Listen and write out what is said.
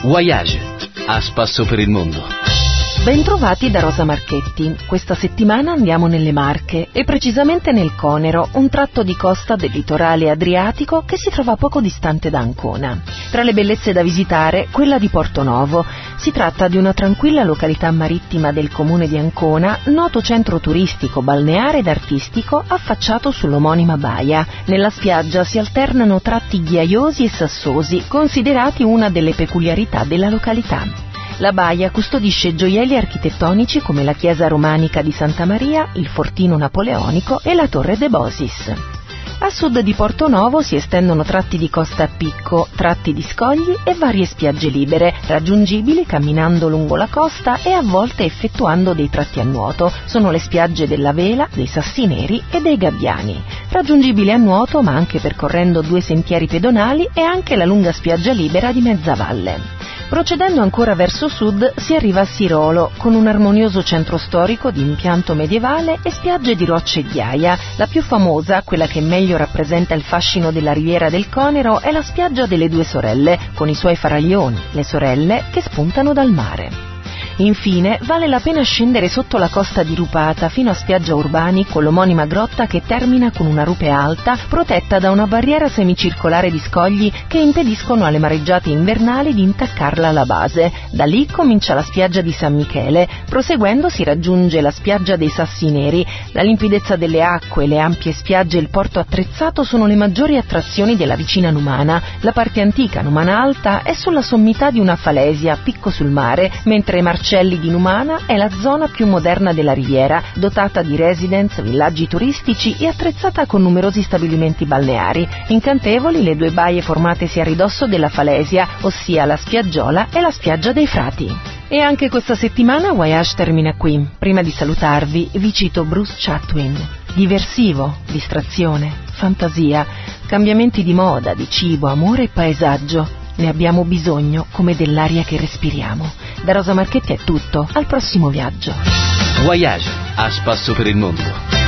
Voyage, a spasso per il mondo. Bentrovati da Rosa Marchetti. Questa settimana andiamo nelle Marche e precisamente nel Conero, un tratto di costa del litorale adriatico che si trova poco distante da Ancona. Tra le bellezze da visitare, quella di Portonovo. Si tratta di una tranquilla località marittima del comune di Ancona, noto centro turistico, balneare ed artistico affacciato sull'omonima baia. Nella spiaggia si alternano tratti ghiaiosi e sassosi, considerati una delle peculiarità della località. La baia custodisce gioielli architettonici come la chiesa romanica di Santa Maria, il fortino napoleonico e la torre de Bosis. A sud di Portonovo si estendono tratti di costa a picco, tratti di scogli e varie spiagge libere, raggiungibili camminando lungo la costa e a volte effettuando dei tratti a nuoto. Sono le spiagge della Vela, dei Sassi Neri e dei Gabbiani. Raggiungibili a nuoto ma anche percorrendo 2 sentieri pedonali e anche la lunga spiaggia libera di Mezzavalle. Procedendo ancora verso sud si arriva a Sirolo, con un armonioso centro storico di impianto medievale e spiagge di rocce e ghiaia. La più famosa, quella che meglio rappresenta il fascino della riviera del Conero, è la spiaggia delle 2 sorelle, con i suoi faraglioni, le sorelle che spuntano dal mare. Infine, vale la pena scendere sotto la costa dirupata fino a spiaggia Urbani con l'omonima grotta che termina con una rupe alta protetta da una barriera semicircolare di scogli che impediscono alle mareggiate invernali di intaccarla alla base. Da lì comincia la spiaggia di San Michele, proseguendo si raggiunge la spiaggia dei Sassi Neri. La limpidezza delle acque, le ampie spiagge e il porto attrezzato sono le maggiori attrazioni della vicina Numana. La parte antica, Numana Alta, è sulla sommità di una falesia, picco sul mare, mentre Marcelli di Numana è la zona più moderna della riviera, dotata di residence, villaggi turistici e attrezzata con numerosi stabilimenti balneari. Incantevoli le 2 baie formatesi a ridosso della falesia, ossia la Spiaggiola e la spiaggia dei Frati. E anche questa settimana Voyage termina qui. Prima di salutarvi vi cito Bruce Chatwin. Diversivo, distrazione, fantasia, cambiamenti di moda, di cibo, amore e paesaggio. Ne abbiamo bisogno come dell'aria che respiriamo. Da Rosa Marchetti è tutto, al prossimo viaggio. Voyage, a spasso per il mondo.